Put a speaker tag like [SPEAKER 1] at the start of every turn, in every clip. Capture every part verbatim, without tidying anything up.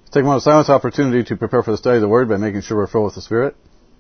[SPEAKER 1] Take a moment of silence opportunity to prepare for the study of the Word by making sure we're filled with the Spirit.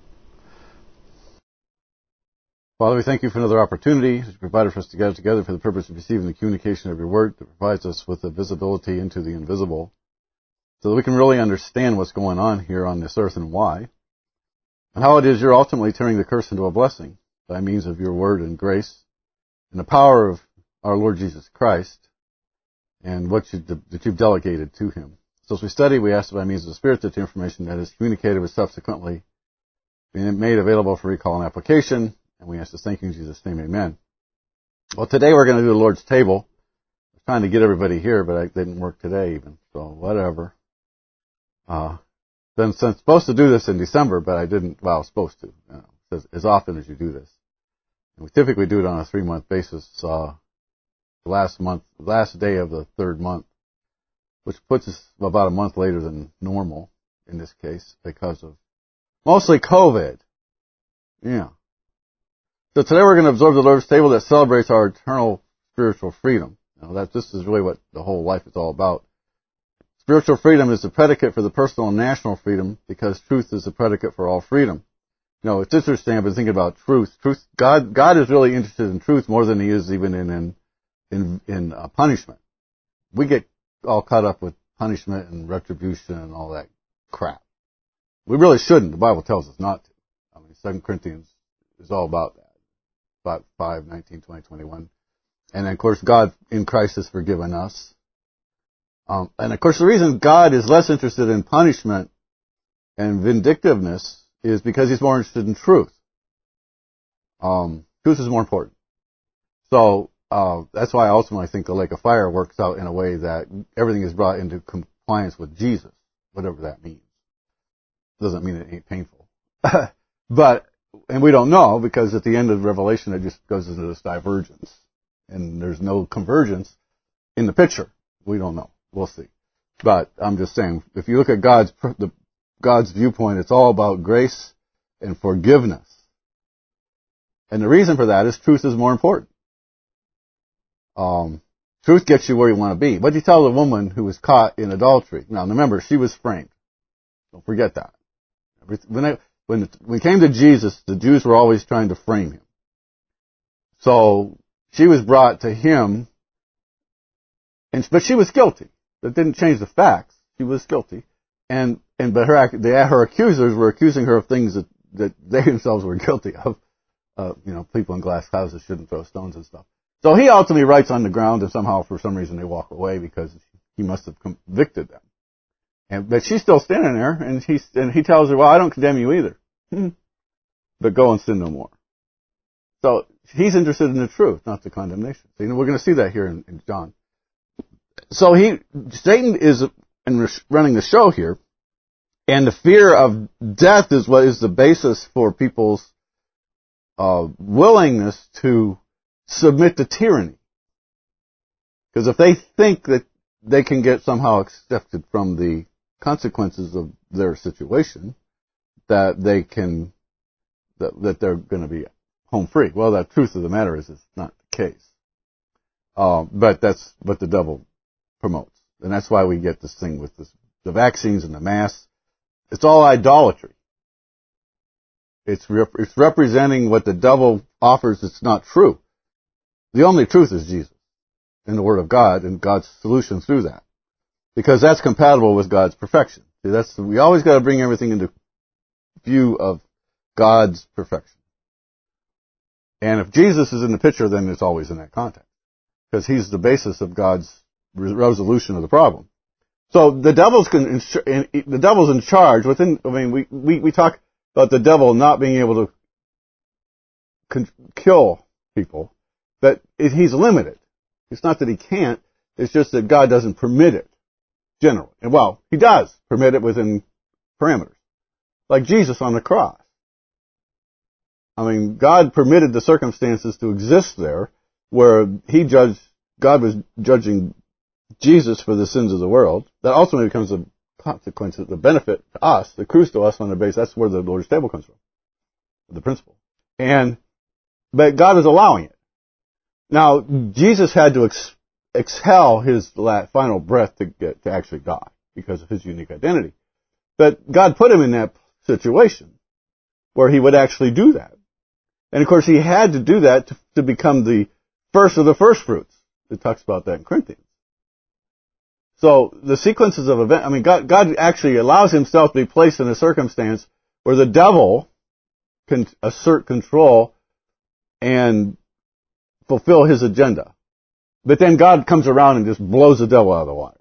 [SPEAKER 1] Father, we thank you for another opportunity that you provided for us to gather together for the purpose of receiving the communication of your Word that provides us with the visibility into the invisible, so that we can really understand what's going on here on this earth and why, and how it is you're ultimately turning the curse into a blessing by means of your Word and grace and the power of our Lord Jesus Christ and what you, that you've delegated to him. So as we study, we ask by means of the Spirit that the information that is communicated was subsequently being made available for recall and application, and we ask this thank you in Jesus' name, amen. Well, today we're going to do the Lord's table. I was trying to get everybody here, but it didn't work today even, so whatever. Uh, been supposed to do this in December, but I didn't, well, I was supposed to, you know, as, as often as you do this. And we typically do it on a three-month basis, uh, the last month, last day of the third month, which puts us about a month later than normal in this case because of mostly COVID. Yeah. So today we're going to observe the Lord's table that celebrates our eternal spiritual freedom. You know, that this is really what the whole life is all about. Spiritual freedom is the predicate for the personal and national freedom because truth is the predicate for all freedom. You know, it's interesting. I've been thinking about truth. Truth. God. God is really interested in truth more than He is even in in in, in uh, punishment. We get all caught up with punishment and retribution and all that crap. We really shouldn't. The Bible tells us not to. I mean, Second Corinthians is all about that. About five, nineteen, twenty, twenty-one. And then, of course, God in Christ has forgiven us. Um, and, of course, the reason God is less interested in punishment and vindictiveness is because He's more interested in truth. Um, truth is more important. So, Uh, that's why ultimately I think the lake of fire works out in a way that everything is brought into compliance with Jesus, whatever that means. Doesn't mean it ain't painful. But, and we don't know because at the end of Revelation it just goes into this divergence. And there's no convergence in the picture. We don't know. We'll see. But I'm just saying, if you look at God's, the, God's viewpoint, it's all about grace and forgiveness. And the reason for that is truth is more important. Um, truth gets you where you want to be. What do you tell the woman who was caught in adultery? Now, remember, she was framed. Don't forget that. When, they, when we came to Jesus, the Jews were always trying to frame him. So she was brought to him, and but she was guilty. That didn't change the facts. She was guilty, and and but her they, her accusers were accusing her of things that that they themselves were guilty of. Uh, you know, people in glass houses shouldn't throw stones and stuff. So he ultimately writes on the ground, and somehow, for some reason, they walk away because he must have convicted them. And but she's still standing there, and he and he tells her, "Well, I don't condemn you either, but go and sin no more." So he's interested in the truth, not the condemnation. So, you know, we're going to see that here in, in John. So he, Satan is running the show here, and the fear of death is what is the basis for people's uh, willingness to submit to tyranny. Because if they think that they can get somehow accepted from the consequences of their situation, that they can, that, that they're going to be home free. Well, the truth of the matter is it's not the case. Uh, but that's what the devil promotes. And that's why we get this thing with this, the vaccines and the masks. It's all idolatry. It's, rep- it's representing what the devil offers that's not true. The only truth is Jesus and the Word of God and God's solution through that. Because that's compatible with God's perfection. See, that's, we always got to bring everything into view of God's perfection. And if Jesus is in the picture, then it's always in that context. Because He's the basis of God's resolution of the problem. So the devil's, con- the devil's in charge within, I mean, we, we, we talk about the devil not being able to con- kill people. But he's limited. It's not that he can't. It's just that God doesn't permit it, generally. And well, He does permit it within parameters. Like Jesus on the cross. I mean, God permitted the circumstances to exist there where He judged, God was judging Jesus for the sins of the world. That ultimately becomes a consequence, the benefit to us, the cruise to us on the base. That's where the Lord's table comes from. The principle. And, but God is allowing it. Now, Jesus had to ex- exhale his final breath to get to actually die. because of his unique identity. But God put him in that situation where he would actually do that. And of course he had to do that to, to become the first of the first fruits. It talks about that in Corinthians. So the sequences of events, I mean, God, God actually allows himself to be placed in a circumstance where the devil can assert control and fulfill his agenda. But then God comes around and just blows the devil out of the water.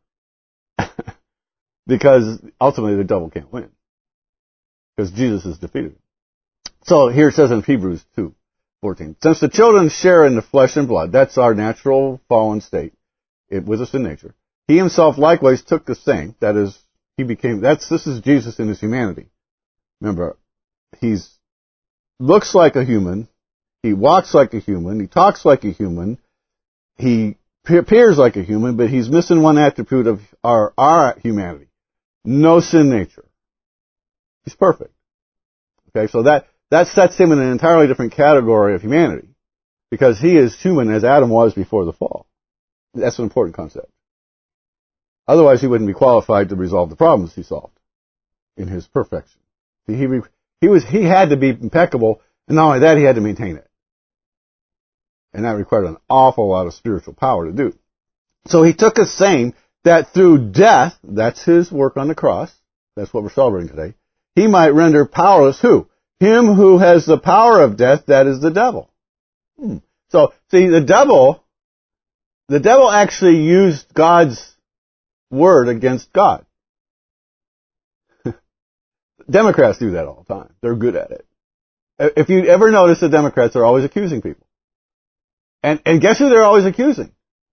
[SPEAKER 1] Because ultimately the devil can't win. Because Jesus is defeated. So here it says in Hebrews two fourteen, since the children share in the flesh and blood, that's our natural fallen state, it, with us in nature, he himself likewise took the same, that is, he became, that's, this is Jesus in his humanity. Remember, he's, looks like a human, he walks like a human, he talks like a human, he appears like a human, but he's missing one attribute of our, our humanity. No sin nature. He's perfect. Okay, so that, that sets him in an entirely different category of humanity. Because he is human as Adam was before the fall. That's an important concept. Otherwise he wouldn't be qualified to resolve the problems he solved in his perfection. He, he, he was, he had to be impeccable, and not only that, he had to maintain it. And that required an awful lot of spiritual power to do. So he took a saying that through death, that's his work on the cross, that's what we're celebrating today, he might render powerless who? Him who has the power of death, that is the devil. Hmm. So, see, the devil, the devil actually used God's word against God. Democrats do that all the time. They're good at it. If you ever notice, the Democrats are always accusing people. And, and guess who they're always accusing?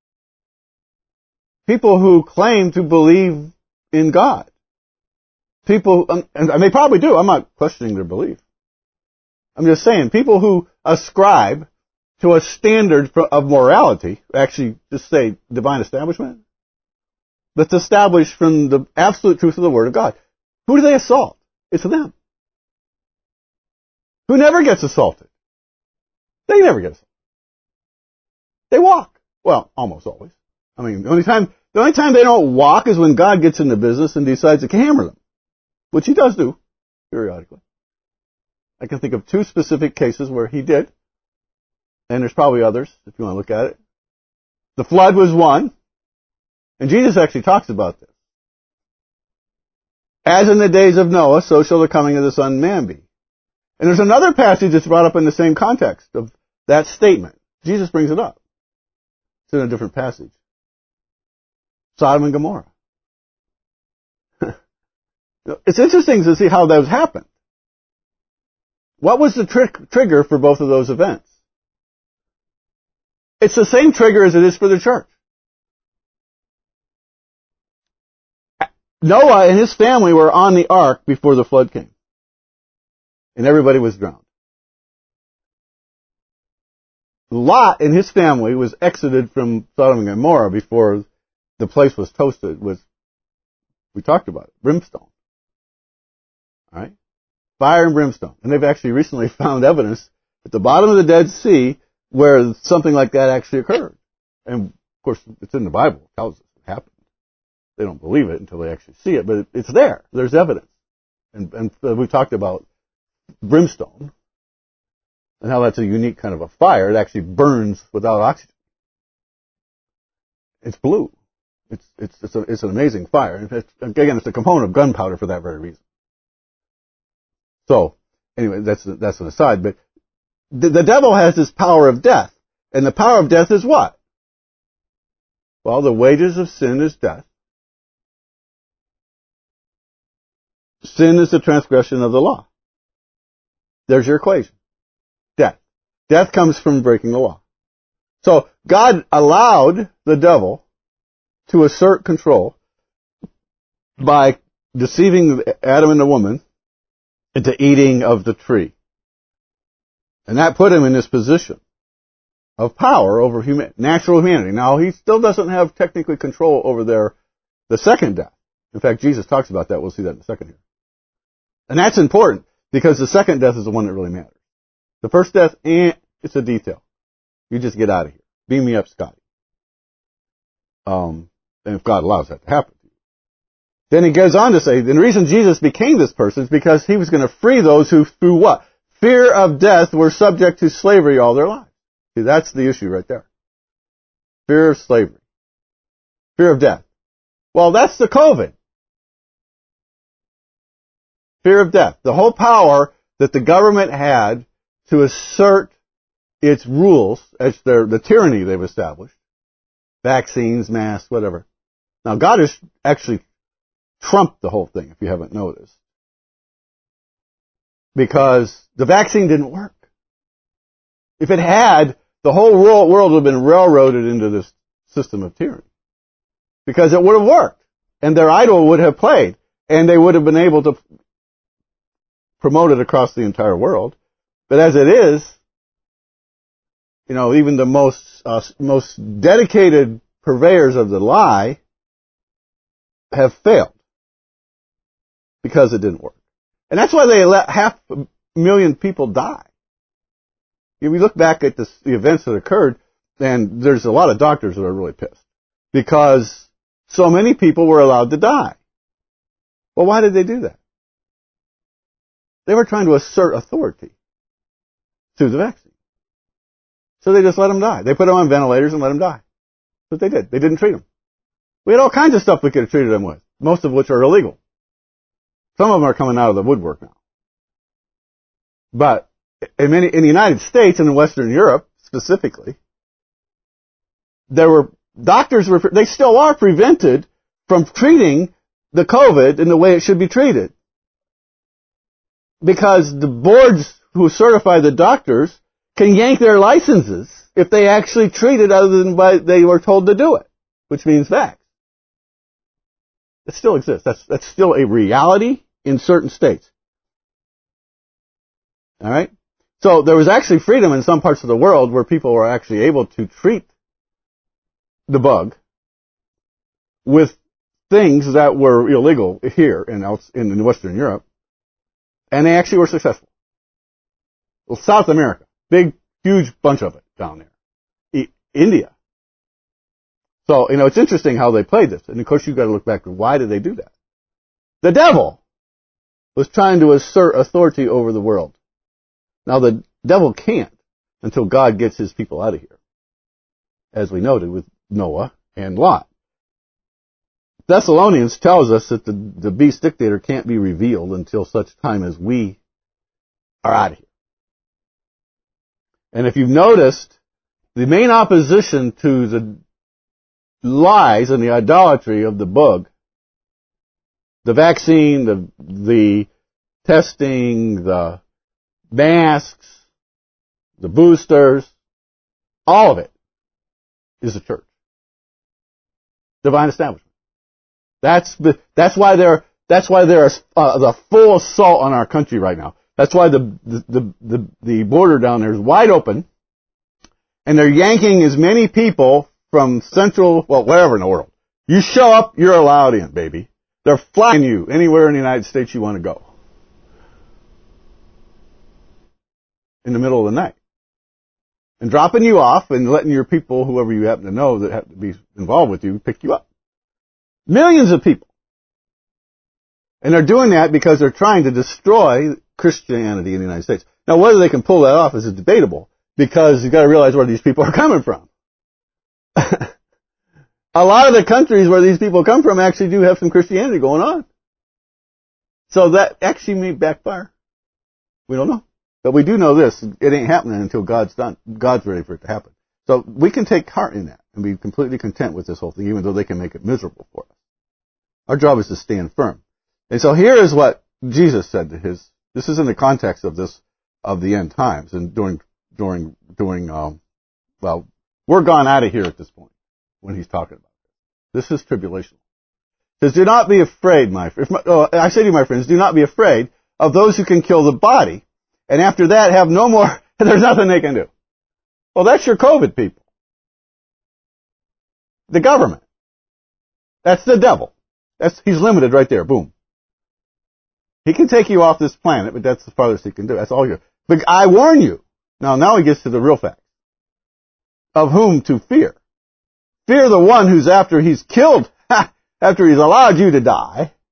[SPEAKER 1] People who claim to believe in God. People, um, and they probably do. I'm not questioning their belief. I'm just saying, people who ascribe to a standard of morality, actually just say divine establishment, that's established from the absolute truth of the Word of God. Who do they assault? It's them. Who never gets assaulted? They never get assaulted. They walk. Well, almost always. I mean, the only time, the only time they don't walk is when God gets into business and decides to hammer them. Which he does do, periodically. I can think of two specific cases where he did. And there's probably others, if you want to look at it. The flood was one. And Jesus actually talks about this. As in the days of Noah, so shall the coming of the Son of Man be. And there's another passage that's brought up in the same context of that statement. Jesus brings it up. It's in a different passage. Sodom and Gomorrah. It's interesting to see how those happened. What was the tr- trigger for both of those events? It's the same trigger as it is for the church. Noah and his family were on the ark before the flood came. And everybody was drowned. Lot and his family was exited from Sodom and Gomorrah before the place was toasted with, we talked about it, brimstone. All right? Fire and brimstone. And they've actually recently found evidence at the bottom of the Dead Sea where something like that actually occurred. And, of course, it's in the Bible. It tells us it happened. They don't believe it until they actually see it, but it's there. There's evidence. And, and we talked about brimstone and how that's a unique kind of a fire. It actually burns without oxygen. It's blue. It's, it's, it's, a, it's an amazing fire. It's, again, it's a component of gunpowder for that very reason. So, anyway, that's, that's an aside, but the, the devil has this power of death. And the power of death is what? Well, the wages of sin is death. Sin is the transgression of the law. There's your equation. Death. Death comes from breaking the law. So, God allowed the devil to assert control by deceiving Adam and the woman into eating of the tree. And that put him in this position of power over human, natural humanity. Now, he still doesn't have technically control over their, the second death. In fact, Jesus talks about that. We'll see that in a second here. And that's important because the second death is the one that really matters. The first death, eh, it's a detail. You just get out of here. Beam me up, Scotty. Um, and if God allows that to happen. Then he goes on to say, the reason Jesus became this person is because he was going to free those who, through what? Fear of death, were subject to slavery all their lives. See, that's the issue right there. Fear of slavery. Fear of death. Well, that's the COVID. Fear of death. The whole power that the government had to assert its rules, as their, the tyranny they've established, vaccines, masks, whatever. Now, God has actually trumped the whole thing, if you haven't noticed. Because the vaccine didn't work. If it had, the whole world, world would have been railroaded into this system of tyranny. Because it would have worked. And their idol would have played. And they would have been able to promote it across the entire world. But as it is, you know, even the most, uh, most dedicated purveyors of the lie have failed. Because it didn't work. And that's why they let half a million people die. If we look back at this, the events that occurred, and there's a lot of doctors that are really pissed. Because so many people were allowed to die. Well, why did they do that? They were trying to assert authority through the vaccine. So they just let them die. They put them on ventilators and let them die. That's what they did. They didn't treat them. We had all kinds of stuff we could have treated them with, most of which are illegal. Some of them are coming out of the woodwork now. But in, many, in the United States and in Western Europe specifically, there were doctors were they still are prevented from treating the COVID in the way it should be treated, because the boards who certify the doctors can yank their licenses if they actually treat it other than by they were told to do it, which means vax. It still exists. That's that's still a reality in certain states. All right? So there was actually freedom in some parts of the world where people were actually able to treat the bug with things that were illegal here in, in Western Europe, and they actually were successful. Well, South America, big, huge bunch of it down there. I, India. So, you know, it's interesting how they played this. And of course you've got to look back to why did they do that? The devil was trying to assert authority over the world. Now the devil can't until God gets his people out of here. As we noted with Noah and Lot. Thessalonians tells us that the, the beast dictator can't be revealed until such time as we are out of here. And if you've noticed, the main opposition to the lies and the idolatry of the bug, the vaccine, the, the testing, the masks, the boosters, all of it is the church. Divine establishment. That's the, that's why there, that's why there is uh, the full assault on our country right now. That's why the, the, the, the border down there is wide open, and they're yanking as many people from central, well, wherever in the world. You show up, you're allowed in, baby. They're flying you anywhere in the United States you want to go. In the middle of the night. And dropping you off and letting your people, whoever you happen to know that have to be involved with you, pick you up. Millions of people. And they're doing that because they're trying to destroy Christianity in the United States. Now, whether they can pull that off is debatable, because you've got to realize where these people are coming from. A lot of the countries where these people come from actually do have some Christianity going on. So that actually may backfire. We don't know. But we do know this, it ain't happening until God's done. God's ready for it to happen. So we can take heart in that and be completely content with this whole thing, even though they can make it miserable for us. Our job is to stand firm. And so here is what Jesus said to his, this is in the context of this, of the end times, and during, during, during, um, well, we're gone out of here at this point, when he's talking about this. This is tribulation. He says, do not be afraid, my friends. Oh, I say to you, my friends, do not be afraid of those who can kill the body, and after that have no more, there's nothing they can do. Well, that's your COVID people. The government. That's the devil. That's, he's limited right there. Boom. He can take you off this planet, but that's the farthest he can do. That's all you. But I warn you. Now, now he gets to the real facts. Of whom to fear. Fear the one who's after he's killed, after he's allowed you to die,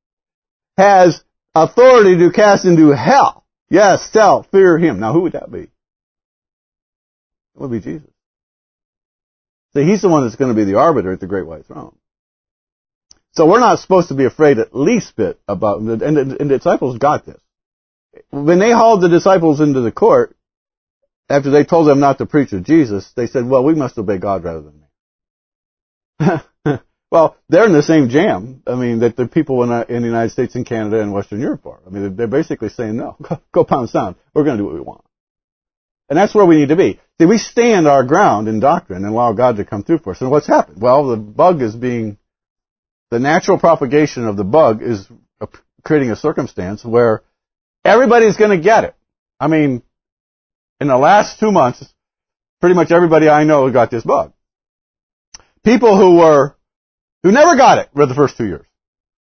[SPEAKER 1] has authority to cast into hell. Yes, tell, fear him. Now who would that be? It would be Jesus. See, he's the one that's going to be the arbiter at the great white throne. So we're not supposed to be afraid at least bit about, and the, and the disciples got this. When they hauled the disciples into the court, after they told them not to preach of Jesus, they said, well, we must obey God rather than man. Well, they're in the same jam, I mean, that the people in, in the United States and Canada and Western Europe are. I mean, they're basically saying, no, go, go pound sound. We're going to do what we want. And that's where we need to be. See, we stand our ground in doctrine and allow God to come through for us. And what's happened? Well, the bug is being, the natural propagation of the bug is creating a circumstance where everybody's going to get it. I mean, in the last two months, pretty much everybody I know got this bug. People who were, who never got it for the first two years.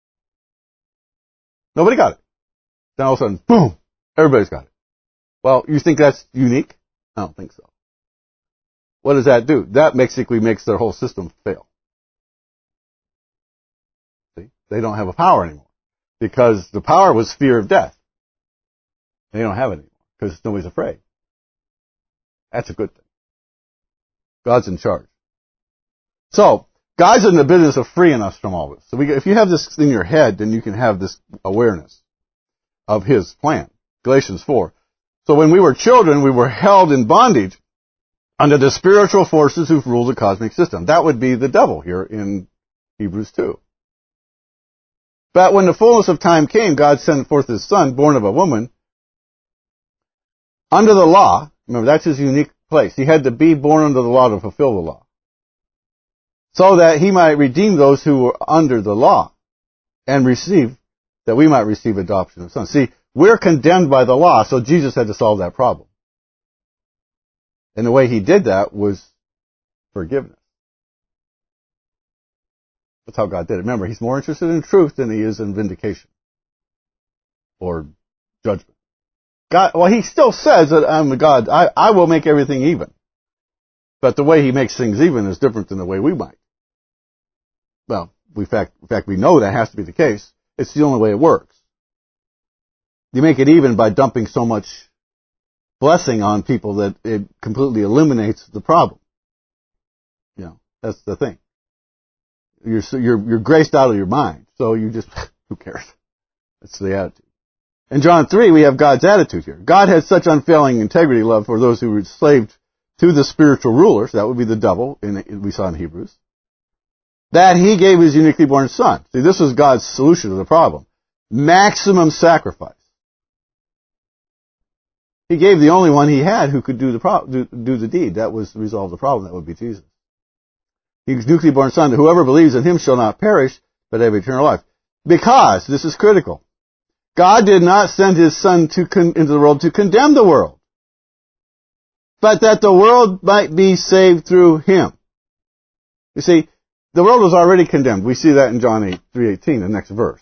[SPEAKER 1] Nobody got it. Then all of a sudden, boom, everybody's got it. Well, you think that's unique? I don't think so. What does that do? That basically makes their whole system fail. See? They don't have a power anymore. Because the power was fear of death. They don't have it anymore. Because nobody's afraid. That's a good thing. God's in charge. So, God's in the business of freeing us from all this. So we, if you have this in your head, then you can have this awareness of His plan. Galatians four. So when we were children, we were held in bondage under the spiritual forces who rule the cosmic system. That would be the devil here in Hebrews two. But when the fullness of time came, God sent forth His Son, born of a woman, under the law. Remember, that's His unique place. He had to be born under the law to fulfill the law. So that He might redeem those who were under the law and receive, that we might receive adoption of sons. See, we're condemned by the law, so Jesus had to solve that problem. And the way He did that was forgiveness. That's how God did it. Remember, He's more interested in truth than He is in vindication or judgment. God, well, He still says that I'm the God, I, I will make everything even. But the way He makes things even is different than the way we might. Well, we fact, in fact, we know that has to be the case. It's the only way it works. You make it even by dumping so much blessing on people that it completely eliminates the problem. You know, that's the thing. You're, you're, you're graced out of your mind. So you just, who cares? That's the attitude. In John three, we have God's attitude here. God has such unfailing integrity love for those who were enslaved to the spiritual rulers, that would be the devil, in, we saw in Hebrews, that He gave His uniquely born Son. See, this was God's solution to the problem. Maximum sacrifice. He gave the only one He had who could do the pro- do, do the deed. That was resolve the problem. That would be Jesus. His uniquely born Son, that whoever believes in Him shall not perish, but have eternal life. Because, this is critical, God did not send His Son to con- into the world to condemn the world, but that the world might be saved through Him. You see, the world was already condemned. We see that in John eight, three eighteen, the next verse.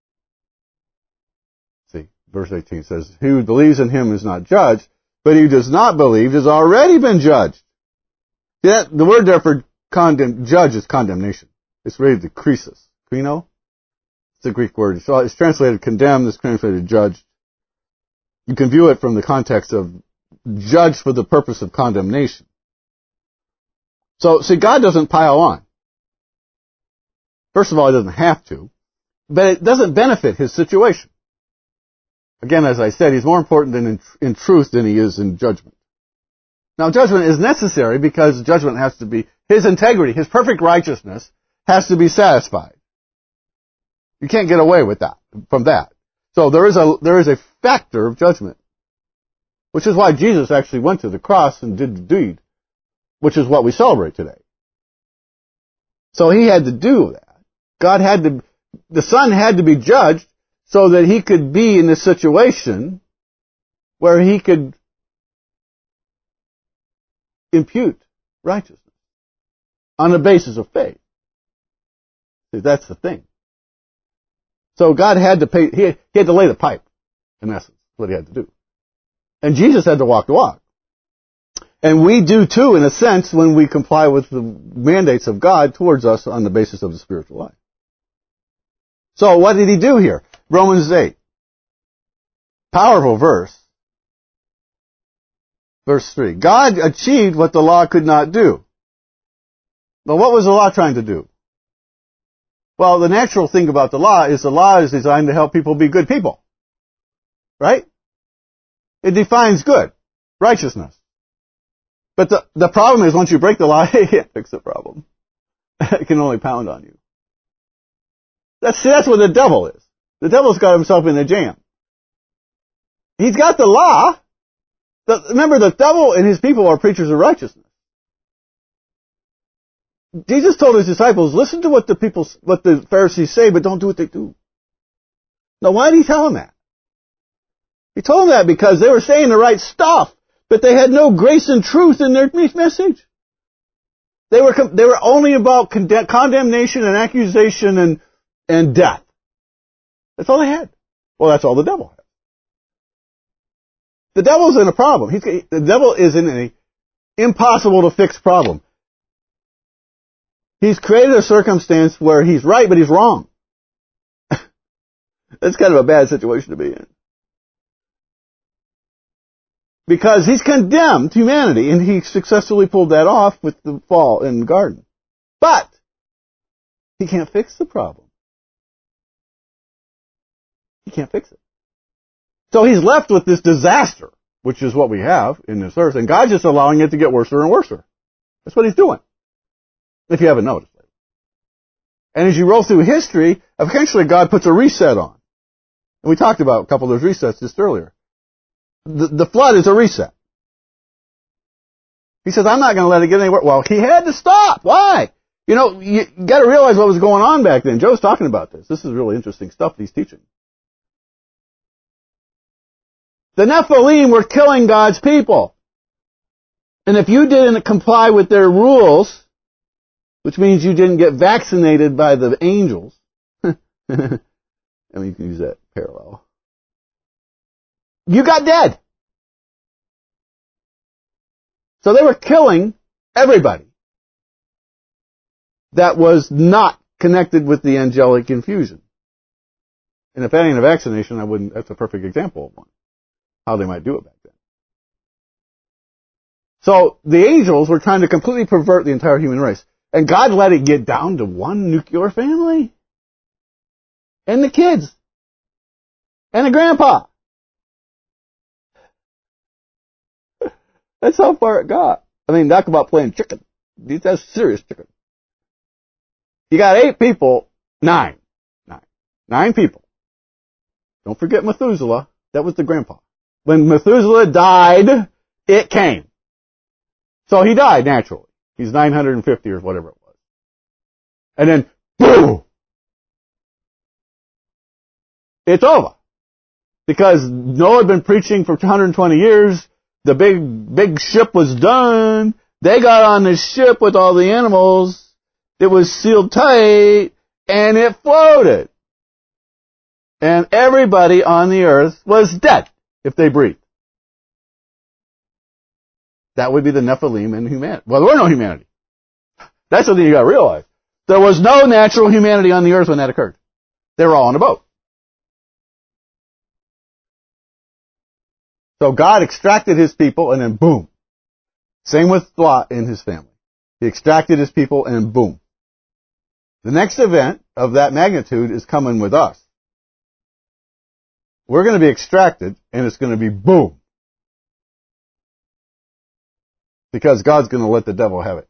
[SPEAKER 1] See, verse eighteen says, "He who believes in Him is not judged, but he who does not believe has already been judged." See, that, the word there for condemn, judge is condemnation. It's really the krisis. Krino? It's the Greek word. So it's translated condemned, it's translated judged. You can view it from the context of judge for the purpose of condemnation. So, see, God doesn't pile on. First of all, He doesn't have to, but it doesn't benefit His situation. Again, as I said, He's more important than in, in truth than He is in judgment. Now, judgment is necessary because judgment has to be, His integrity, His perfect righteousness has to be satisfied. You can't get away with that, from that. So there is a, there is a factor of judgment, which is why Jesus actually went to the cross and did the deed, which is what we celebrate today. So He had to do that. God had to, the Son had to be judged so that He could be in this situation where He could impute righteousness on the basis of faith. See, that's the thing. So God had to pay, he had, he had to lay the pipe, in essence, what He had to do. And Jesus had to walk the walk. And we do too, in a sense, when we comply with the mandates of God towards us on the basis of the spiritual life. So what did He do here? Romans eight. Powerful verse. Verse three. God achieved what the law could not do. But what was the law trying to do? Well, the natural thing about the law is the law is designed to help people be good people. Right? It defines good. Righteousness. But the, the problem is once you break the law, you can't fix the problem. It can only pound on you. That's, see, that's what the devil is. The devil's got himself in a jam. He's got the law. The, remember, the devil and his people are preachers of righteousness. Jesus told his disciples, listen to what the people, what the Pharisees say, but don't do what they do. Now, why did he tell them that? He told them that because they were saying the right stuff, but they had no grace and truth in their message. They were, they were only about condemn, condemnation and accusation and, and death. That's all they had. Well, that's all the devil had. The devil's in a problem. He's, the devil is in an impossible to fix problem. He's created a circumstance where he's right, but he's wrong. That's kind of a bad situation to be in. Because he's condemned humanity, and he successfully pulled that off with the fall in the garden. But he can't fix the problem. He can't fix it. So he's left with this disaster, which is what we have in this earth, and God's just allowing it to get worse and worse. That's what he's doing. If you haven't noticed it. And as you roll through history, eventually God puts a reset on. And we talked about a couple of those resets just earlier. The, the flood is a reset. He says, I'm not going to let it get anywhere. Well, he had to stop. Why? You know, you, you got to realize what was going on back then. Joe's talking about this. This is really interesting stuff he's teaching. The Nephilim were killing God's people. And if you didn't comply with their rules, which means you didn't get vaccinated by the angels. I mean, you can use that parallel. You got dead. So they were killing everybody that was not connected with the angelic infusion. And if that ain't a vaccination, I wouldn't, that's a perfect example of one. How they might do it back then. So the angels were trying to completely pervert the entire human race. And God let it get down to one nuclear family. And the kids. And the grandpa. That's how far it got. I mean, talk about playing chicken. That's serious chicken. You got eight people, nine. Nine. Nine people. Don't forget Methuselah. That was the grandpa. When Methuselah died, it came. So he died naturally. He's nine hundred fifty or whatever it was. And then, boom! It's over. Because Noah had been preaching for two hundred twenty years. The big, big ship was done. They got on the ship with all the animals. It was sealed tight. And it floated. And everybody on the earth was dead if they breathed. That would be the Nephilim in humanity. Well, there were no humanity. That's something you got to realize. There was no natural humanity on the earth when that occurred. They were all on a boat. So God extracted his people and then boom. Same with Lot and his family. He extracted his people and boom. The next event of that magnitude is coming with us. We're going to be extracted and it's going to be boom. Because God's going to let the devil have it.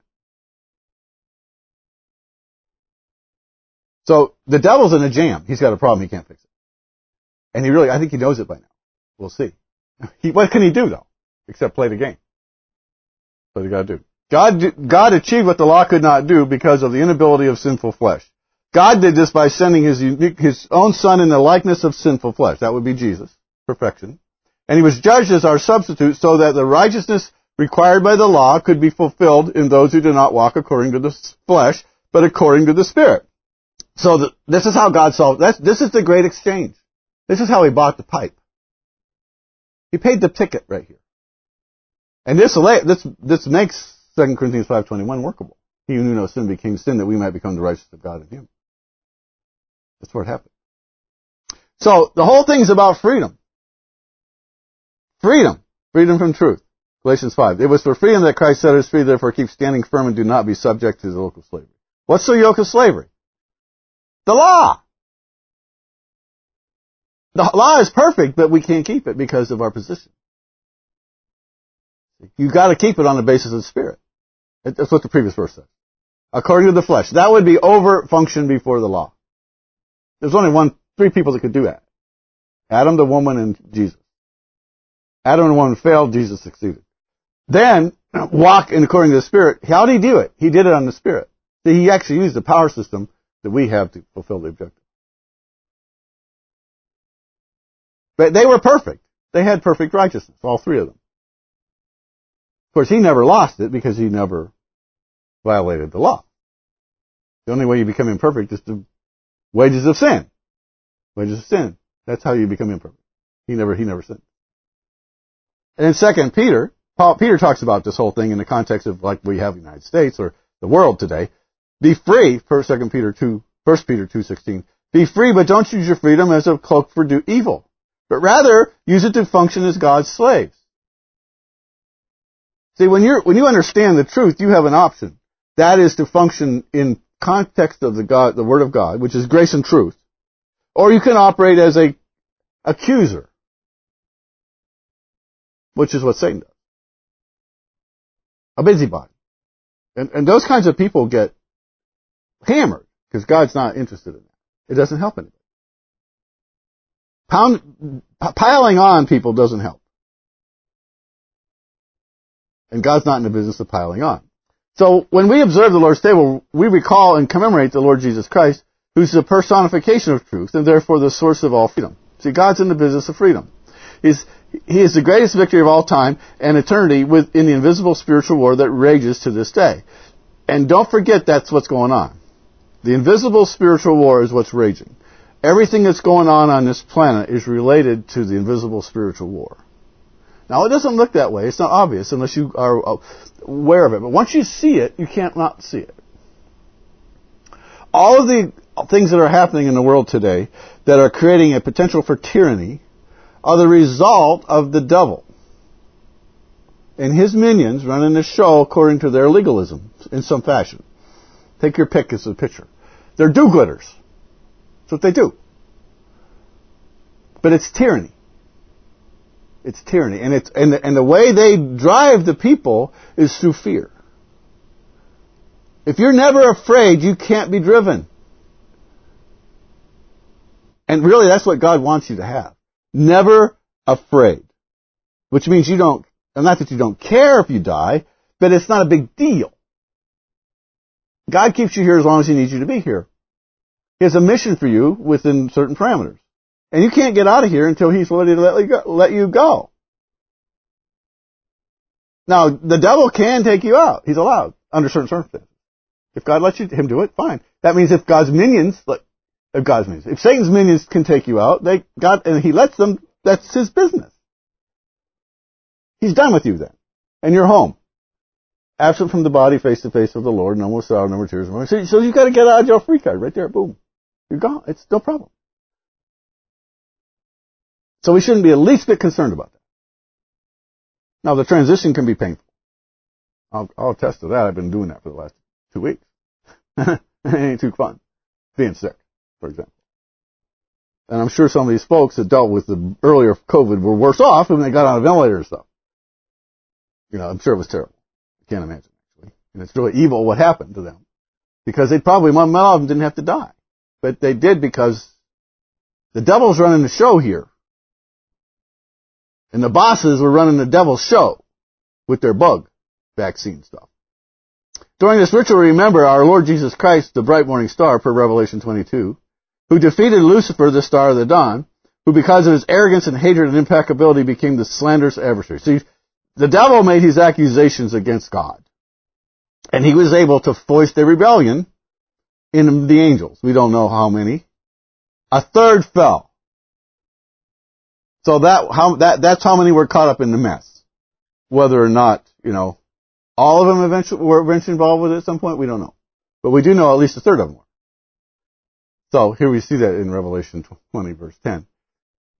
[SPEAKER 1] So the devil's in a jam. He's got a problem. He can't fix it. And he really, I think he knows it by now. We'll see. He, what can he do though? Except play the game. That's what he got to do. God, God achieved what the law could not do because of the inability of sinful flesh. God did this by sending his unique, his own son in the likeness of sinful flesh. That would be Jesus. Perfection. And he was judged as our substitute so that the righteousness required by the law could be fulfilled in those who do not walk according to the flesh, but according to the Spirit. So the, this is how God solved. That's, this is the great exchange. This is how he bought the pipe. He paid the ticket right here. And this this this makes Second Corinthians five twenty-one workable. He who knew no sin became sin that we might become the righteousness of God in him. That's where it happened. So the whole thing's about freedom. Freedom. Freedom from truth. Galatians five. It was for freedom that Christ set us free, therefore keep standing firm and do not be subject to the yoke of slavery. What's the yoke of slavery? The law. The law is perfect, but we can't keep it because of our position. You've got to keep it on the basis of the Spirit. That's what the previous verse says. According to the flesh. That would be over function before the law. There's only one, three people that could do that. Adam, the woman, and Jesus. Adam and the woman failed, Jesus succeeded. Then, walk in according to the Spirit. How did he do it? He did it on the Spirit. See, he actually used the power system that we have to fulfill the objective. But they were perfect. They had perfect righteousness, all three of them. Of course, he never lost it because he never violated the law. The only way you become imperfect is the wages of sin. Wages of sin. That's how you become imperfect. He never, he never sinned. And in Second Peter, Paul, Peter talks about this whole thing in the context of like we have the United States or the world today. Be free, for Second Peter two, First Peter two sixteen. Be free, but don't use your freedom as a cloak for do evil, but rather use it to function as God's slaves. See, when you're when you understand the truth, you have an option. That is to function in context of the God, the Word of God, which is grace and truth, or you can operate as a accuser, which is what Satan does. A busybody. And, and those kinds of people get hammered because God's not interested in that. It doesn't help anybody. Pound, p- piling on people doesn't help. And God's not in the business of piling on. So when we observe the Lord's table, we recall and commemorate the Lord Jesus Christ, who's the personification of truth and therefore the source of all freedom. See, God's in the business of freedom. He's, he is the greatest victory of all time and eternity within the invisible spiritual war that rages to this day. And don't forget that's what's going on. The invisible spiritual war is what's raging. Everything that's going on on this planet is related to the invisible spiritual war. Now, it doesn't look that way. It's not obvious unless you are aware of it. But once you see it, you can't not see it. All of the things that are happening in the world today that are creating a potential for tyranny are the result of the devil and his minions running the show according to their legalism in some fashion. Take your pick as a picture. They're do-gooders. That's what they do. But it's tyranny. It's tyranny. And it's and the, and the way they drive the people is through fear. If you're never afraid, you can't be driven. And really, that's what God wants you to have. Never afraid. Which means you don't, and not that you don't care if you die, but it's not a big deal. God keeps you here as long as He needs you to be here. He has a mission for you within certain parameters. And you can't get out of here until He's ready to let you go. Let you go. Now, the devil can take you out. He's allowed, under certain circumstances. If God lets you, him do it, fine. That means if God's minions, like, if God's minions, if Satan's minions can take you out, they God, and He lets them, that's His business. He's done with you then. And you're home. Absent from the body, face to face with the Lord, no more sorrow, no more tears. No more. So, so you've got to get out of jail free card right there, boom. You're gone. It's no problem. So we shouldn't be the least bit concerned about that. Now, the transition can be painful. I'll, I'll attest to that. I've been doing that for the last two weeks. It ain't too fun. Being sick, for example. And I'm sure some of these folks that dealt with the earlier COVID were worse off when they got on a ventilator and stuff. You know, I'm sure it was terrible. I can't imagine, actually. And it's really evil what happened to them. Because they probably, one of them didn't have to die. But they did because the devil's running the show here. And the bosses were running the devil's show with their bug vaccine stuff. During this ritual, remember our Lord Jesus Christ, the bright morning star, per Revelation twenty-two, who defeated Lucifer, the star of the dawn, who because of his arrogance and hatred and impeccability became the slanderous adversary. See, the devil made his accusations against God. And he was able to foist a rebellion in the angels. We don't know how many. A third fell. So that, how, that, that's how many were caught up in the mess. Whether or not, you know, all of them eventually were eventually involved with it at some point, we don't know. But we do know at least a third of them were. So here we see that in Revelation twenty verse ten.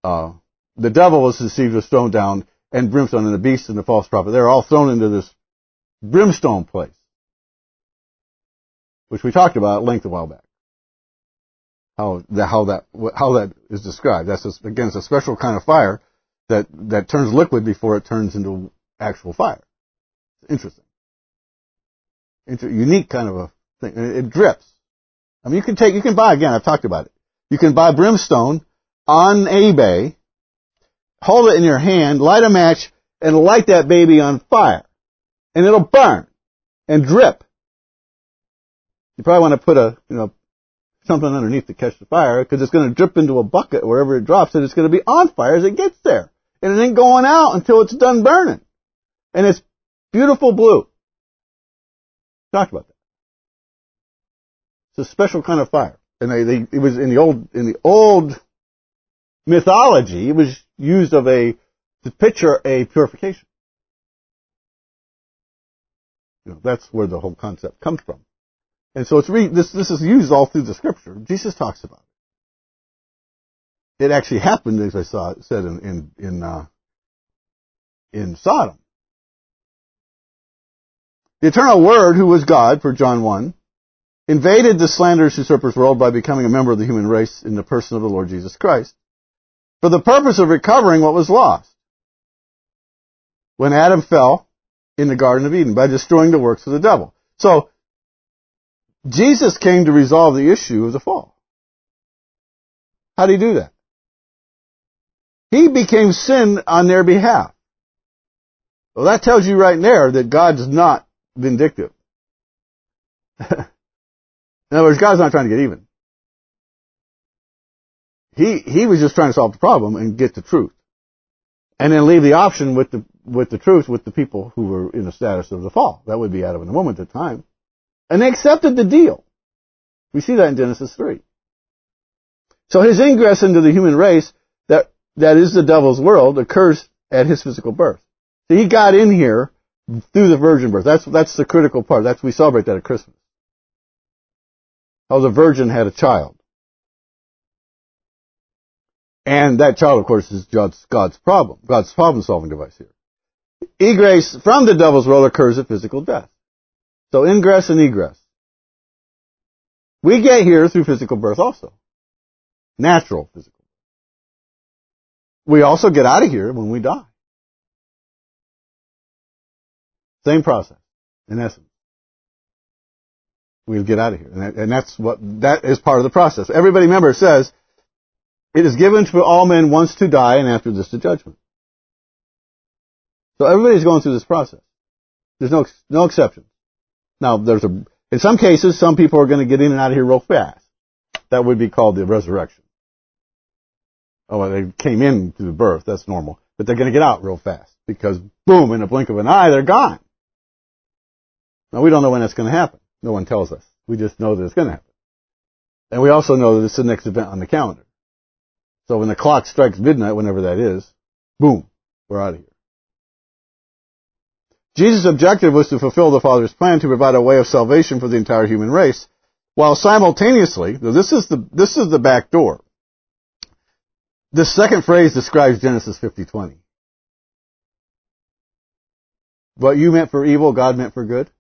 [SPEAKER 1] uh, the devil was deceived, was thrown down, and brimstone, and the beast and the false prophet. They're all thrown into this brimstone place, which we talked about at length a while back. How the, how that how that is described. That's a, again, it's a special kind of fire that that turns liquid before it turns into actual fire. Interesting, Inter- unique kind of a thing. It, it drips. I mean, you can take, you can buy again. I've talked about it. You can buy brimstone on eBay, hold it in your hand, light a match, and light that baby on fire, and it'll burn and drip. You probably want to put a you know. something underneath to catch the fire, because it's going to drip into a bucket wherever it drops, and it's going to be on fire as it gets there. And it ain't going out until it's done burning. And it's beautiful blue. Talked about that. It's a special kind of fire. And they, they, it was in the old, in the old mythology, it was used of a, to picture a purification. You know, that's where the whole concept comes from. And so it's re- this this is used all through the Scripture. Jesus talks about it. It actually happened, as I saw it said in in in, uh, in Sodom. The eternal Word, who was God, for John one, invaded the slanderous usurper's world by becoming a member of the human race in the person of the Lord Jesus Christ, for the purpose of recovering what was lost when Adam fell in the Garden of Eden by destroying the works of the devil. So Jesus came to resolve the issue of the fall. How did he do that? He became sin on their behalf. Well, that tells you right there that God's not vindictive. In other words, God's not trying to get even. He he was just trying to solve the problem and get the truth, and then leave the option with the with the truth with the people who were in the status of the fall. That would be Adam and the woman at the time. And they accepted the deal. We see that in Genesis three. So his ingress into the human race, that, that is the devil's world, occurs at his physical birth. So he got in here through the virgin birth. That's, that's the critical part. That's, we celebrate that at Christmas. How the virgin had a child. And that child, of course, is God's, God's problem, God's problem-solving device here. Egress from the devil's world occurs at physical death. So ingress and egress. We get here through physical birth also. Natural physical. We also get out of here when we die. Same process, in essence. We'll get out of here. And, that, and that's what, that is part of the process. Everybody, remember, it says, it is given to all men once to die, and after this the judgment. So everybody's going through this process. There's no, no exceptions. Now, there's a, in some cases, some people are going to get in and out of here real fast. That would be called the resurrection. Oh, well, they came in through the birth. That's normal. But they're going to get out real fast because, boom, in a blink of an eye, they're gone. Now, we don't know when that's going to happen. No one tells us. We just know that it's going to happen. And we also know that it's the next event on the calendar. So when the clock strikes midnight, whenever that is, boom, we're out of here. Jesus' objective was to fulfill the Father's plan to provide a way of salvation for the entire human race, while simultaneously, this is the, this is the back door. The second phrase describes Genesis fifty twenty. What you meant for evil, God meant for good.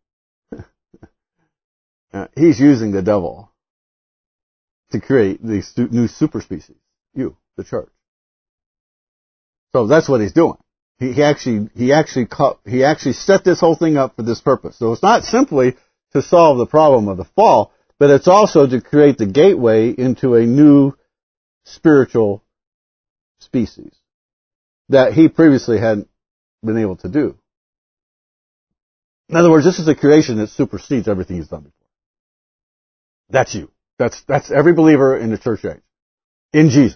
[SPEAKER 1] uh, he's using the devil to create these new super species. You, the church. So that's what he's doing. He, he actually, he actually, he actually set this whole thing up for this purpose. So it's not simply to solve the problem of the fall, but it's also to create the gateway into a new spiritual species that he previously hadn't been able to do. In other words, this is a creation that supersedes everything he's done before. That's you. That's, that's every believer in the church age. In Jesus.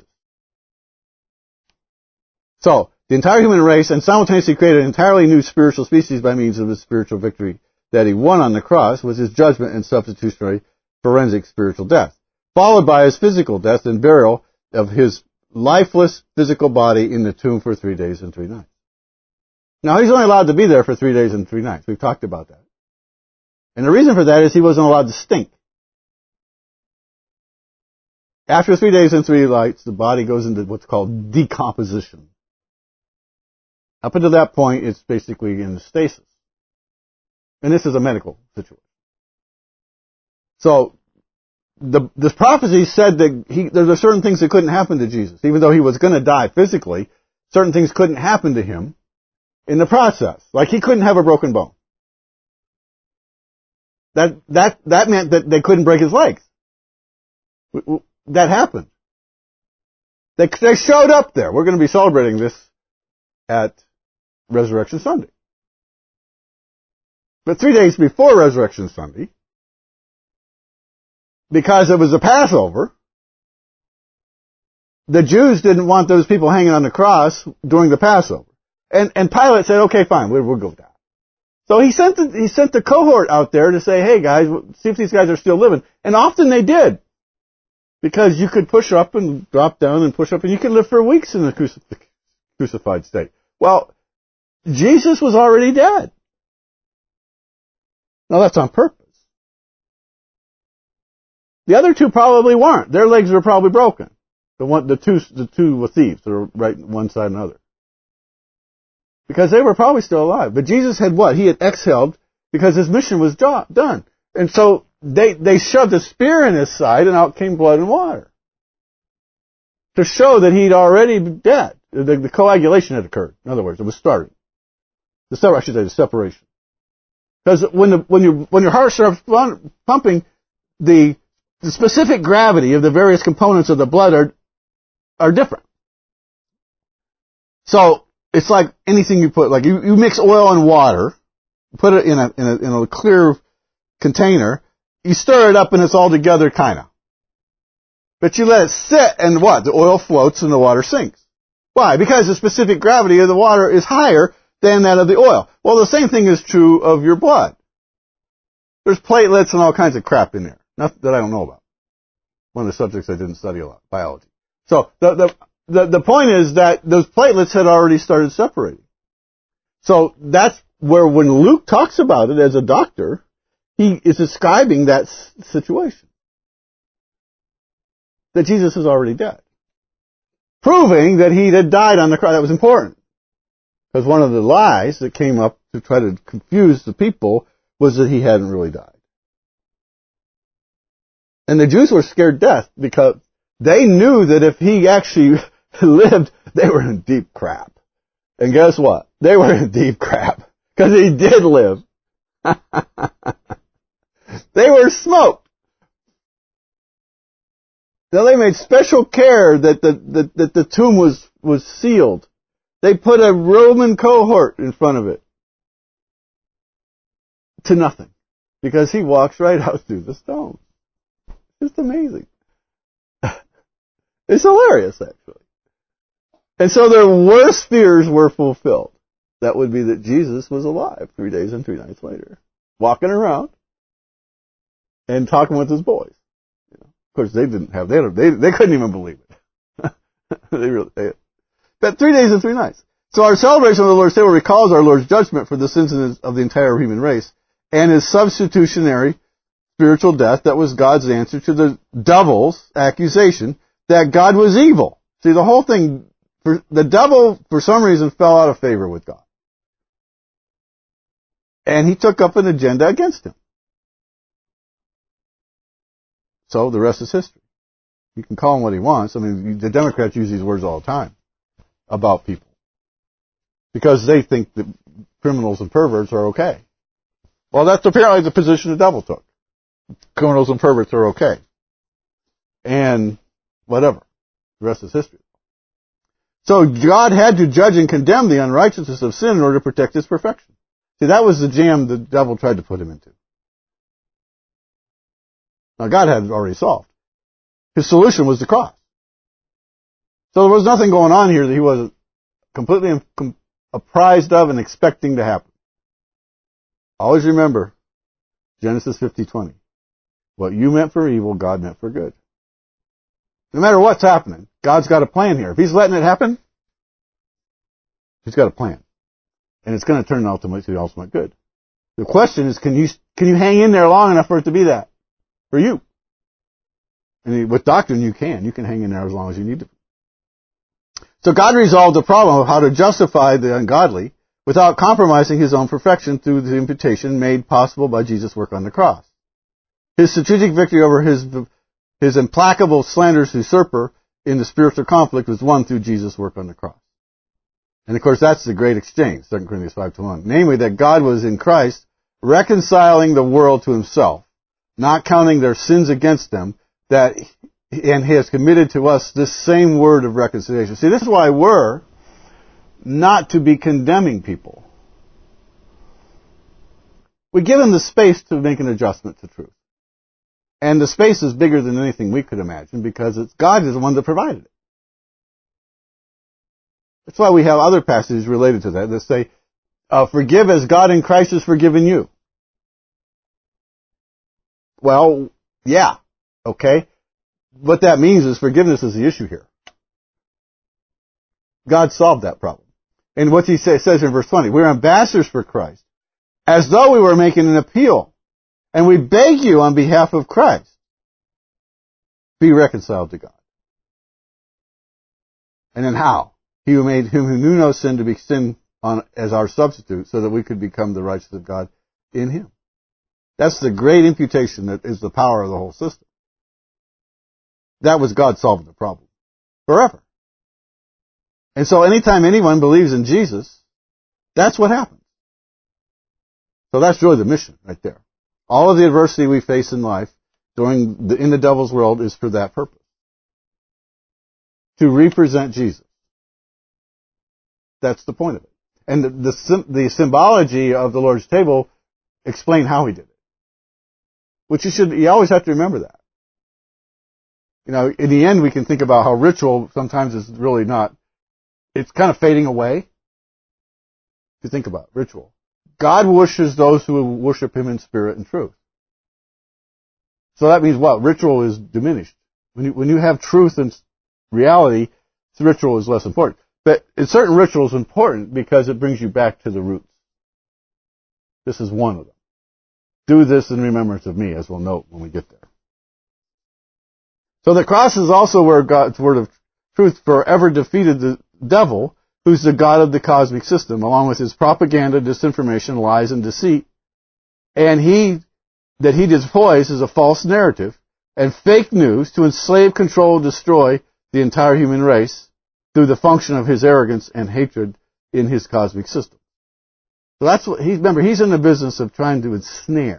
[SPEAKER 1] So, the entire human race, and simultaneously created an entirely new spiritual species by means of his spiritual victory that he won on the cross, was his judgment and substitutionary forensic spiritual death, followed by his physical death and burial of his lifeless physical body in the tomb for three days and three nights. Now, he's only allowed to be there for three days and three nights. We've talked about that. And the reason for that is he wasn't allowed to stink. After three days and three nights, the body goes into what's called decomposition. Up until that point, it's basically in stasis. And this is a medical situation. So, the, this prophecy said that he, there were certain things that couldn't happen to Jesus. Even though he was going to die physically, certain things couldn't happen to him in the process. Like he couldn't have a broken bone. That, that, that meant that they couldn't break his legs. That happened. They, they showed up there. We're going to be celebrating this at Resurrection Sunday. But three days before Resurrection Sunday, because it was a Passover, the Jews didn't want those people hanging on the cross during the Passover. And, and Pilate said, okay, fine, we'll, we'll go with that. So he sent the, he sent the cohort out there to say, hey guys, see if these guys are still living. And often they did. Because you could push up and drop down and push up, and you could live for weeks in the crucif- crucified state. Well, Jesus was already dead. Now that's on purpose. The other two probably weren't. Their legs were probably broken. The one, the two, the two thieves that are right one side and another. Because they were probably still alive. But Jesus had what? He had exhaled because his mission was jo- done. And so they, they shoved a spear in his side and out came blood and water. To show that he'd already been dead. The, the coagulation had occurred. In other words, it was starting. The separation, I should say, the separation. Because when the, when you, when your heart starts pumping, the, the specific gravity of the various components of the blood are, are different. So, it's like anything you put, like you, you mix oil and water, put it in a, in a, in a clear container, you stir it up and it's all together kinda. But you let it sit and what? The oil floats and the water sinks. Why? Because the specific gravity of the water is higher than that of the oil. Well, the same thing is true of your blood. There's platelets and all kinds of crap in there. Nothing that I don't know about. One of the subjects I didn't study a lot, biology. So, the, the, the, the point is that those platelets had already started separating. So, that's where when Luke talks about it as a doctor, he is describing that situation. That Jesus is already dead. Proving that he had died on the cross. That was important. Because one of the lies that came up to try to confuse the people was that he hadn't really died. And the Jews were scared to death because they knew that if he actually lived, they were in deep crap. And guess what? They were in deep crap. Because he did live. They were smoked. Now they made special care that the, the, that the tomb was, was sealed. They put a Roman cohort in front of it. To nothing. Because he walks right out through the stone. It's amazing. It's hilarious, actually. And so their worst fears were fulfilled. That would be that Jesus was alive three days and three nights later. Walking around and talking with his boys. You know, of course, they didn't have, they, they, they couldn't even believe it. they really, they, but three days and three nights. So our celebration of the Lord's Table recalls our Lord's judgment for the sins of the entire human race and his substitutionary spiritual death that was God's answer to the devil's accusation that God was evil. See, the whole thing, for, the devil, for some reason, fell out of favor with God. And he took up an agenda against him. So the rest is history. You can call him what he wants. I mean, the Democrats use these words all the time about people. Because they think that criminals and perverts are okay. Well, that's apparently the position the devil took. Criminals and perverts are okay. And whatever. The rest is history. So God had to judge and condemn the unrighteousness of sin in order to protect his perfection. See, that was the jam the devil tried to put him into. Now, God had it already solved. His solution was the cross. So there was nothing going on here that he wasn't completely apprised of and expecting to happen. Always remember Genesis fifty twenty. What you meant for evil, God meant for good. No matter what's happening, God's got a plan here. If he's letting it happen, he's got a plan. And it's going to turn ultimately to the ultimate good. The question is, can you, can you hang in there long enough for it to be that? For you. And with doctrine, you can. You can hang in there as long as you need to. So God resolved the problem of how to justify the ungodly without compromising his own perfection through the imputation made possible by Jesus' work on the cross. His strategic victory over his, his implacable slanderous usurper in the spiritual conflict was won through Jesus' work on the cross. And of course, that's the great exchange, Second Corinthians five twenty-one. Namely, that God was in Christ reconciling the world to himself, not counting their sins against them, that and he has committed to us this same word of reconciliation. See, this is why we're not to be condemning people. We give them the space to make an adjustment to truth. And the space is bigger than anything we could imagine because it's God is the one that provided it. That's why we have other passages related to that that say, uh, forgive as God in Christ has forgiven you. Well, yeah, okay. What that means is forgiveness is the issue here. God solved that problem. And what he say, says in verse twenty, we're ambassadors for Christ, as though we were making an appeal. And we beg you on behalf of Christ, be reconciled to God. And then how? He who made him who knew no sin to be sin on, as our substitute, so that we could become the righteousness of God in him. That's the great imputation that is the power of the whole system. That was God solving the problem. Forever. And so anytime anyone believes in Jesus, that's what happens. So that's really the mission right there. All of the adversity we face in life during the, in the devil's world is for that purpose. To represent Jesus. That's the point of it. And the, the, the symbology of the Lord's table explain how he did it. Which you should, you always have to remember that. You know, in the end we can think about how ritual sometimes is really not, it's kind of fading away. If you think about it, ritual. God worships those who worship him in spirit and truth. So that means what? Ritual is diminished. When you, when you have truth and reality, the ritual is less important. But certain rituals are important because it brings you back to the roots. This is one of them. Do this in remembrance of me, as we'll note when we get there. So the cross is also where God's word of truth forever defeated the devil, who's the god of the cosmic system, along with his propaganda, disinformation, lies, and deceit. And he, that he deploys is a false narrative and fake news to enslave, control, destroy the entire human race through the function of his arrogance and hatred in his cosmic system. So that's what he's, remember, he's in the business of trying to ensnare,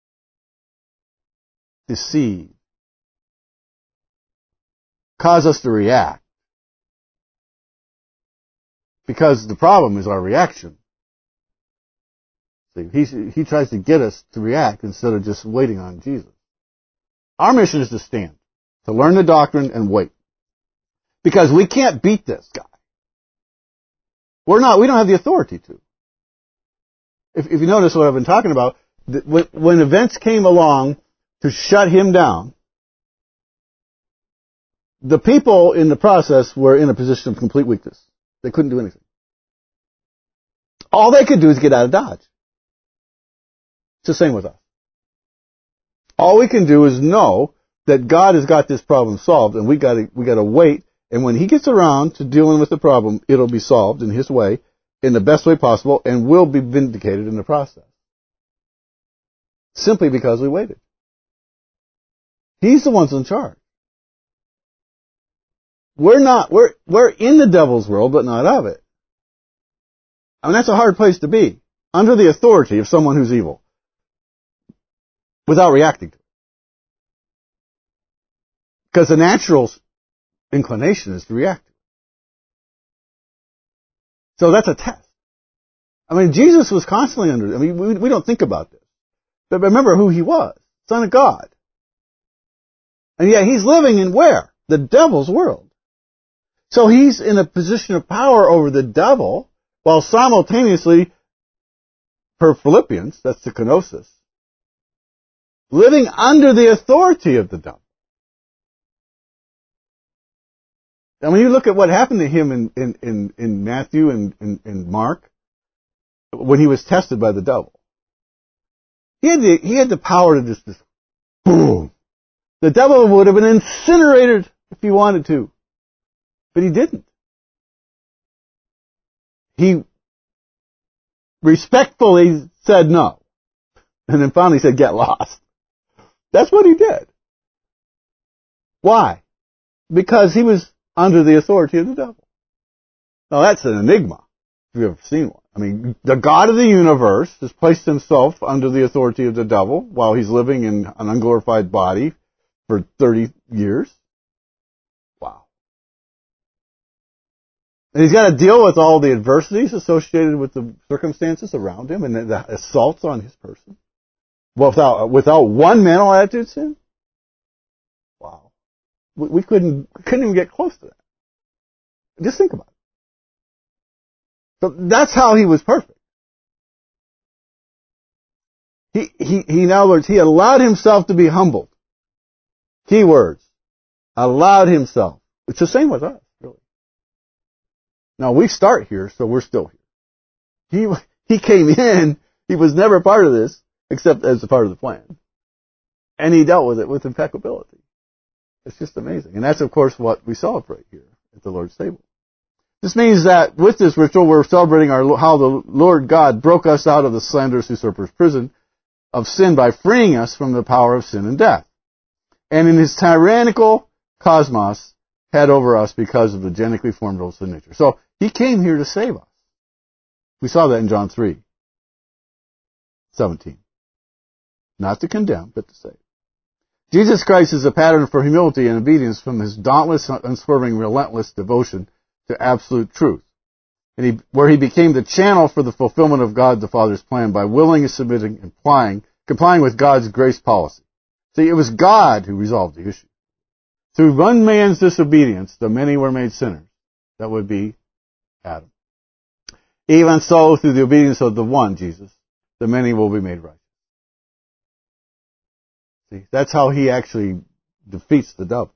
[SPEAKER 1] deceive, cause us to react. Because the problem is our reaction. See, he, he tries to get us to react instead of just waiting on Jesus. Our mission is to stand, to learn the doctrine and wait. Because we can't beat this guy. We're not, we don't have the authority to. If, if you notice what I've been talking about, when, when events came along to shut him down, the people in the process were in a position of complete weakness. They couldn't do anything. All they could do is get out of Dodge. It's the same with us. All we can do is know that God has got this problem solved, and we got to we got to wait. And when He gets around to dealing with the problem, it'll be solved in His way, in the best way possible, and will be vindicated in the process. Simply because we waited. He's the one's in charge. We're not, we're, we're in the devil's world, but not of it. I mean, that's a hard place to be. Under the authority of someone who's evil. Without reacting to it. Because the natural inclination is to react to it. So that's a test. I mean, Jesus was constantly under, I mean, we, we don't think about this. But remember who He was. Son of God. And yet He's living in where? The devil's world. So He's in a position of power over the devil, while simultaneously, per Philippians, that's the kenosis, living under the authority of the devil. And when you look at what happened to him in, in, in, in Matthew and in, in Mark, when he was tested by the devil, he had the, he had the power to just, just boom, The devil would have been incinerated if he wanted to. But he didn't. He respectfully said no. And then finally said, get lost. That's what he did. Why? Because he was under the authority of the devil. Now that's an enigma, if you've ever seen one. I mean, the God of the universe has placed himself under the authority of the devil while he's living in an unglorified body for thirty years. Wow. And he's got to deal with all the adversities associated with the circumstances around him and the assaults on his person. Without, without one mental attitude sin? Wow. We, we couldn't, couldn't even get close to that. Just think about it. So that's how he was perfect. He, he, he, in other words, he allowed himself to be humbled. Key words. Allowed himself. It's the same with us, really. Now we start here, so we're still here. He, he came in, he was never part of this, except as a part of the plan. And he dealt with it with impeccability. It's just amazing. And that's, of course, what we celebrate here at the Lord's table. This means that with this ritual, we're celebrating our, how the Lord God broke us out of the slanderous usurper's prison of sin by freeing us from the power of sin and death. And in his tyrannical cosmos, had over us because of the genetically formed rules of nature. So he came here to save us. We saw that in John three seventeen. Not to condemn, but to save. Jesus Christ is a pattern for humility and obedience from his dauntless, unswerving, relentless devotion to absolute truth. And he, where he became the channel for the fulfillment of God the Father's plan by willingly submitting, implying, complying with God's grace policy. See, it was God who resolved the issue. Through one man's disobedience, the many were made sinners. That would be Adam. Even so, through the obedience of the one, Jesus, the many will be made righteous. See, that's how he actually defeats the devil.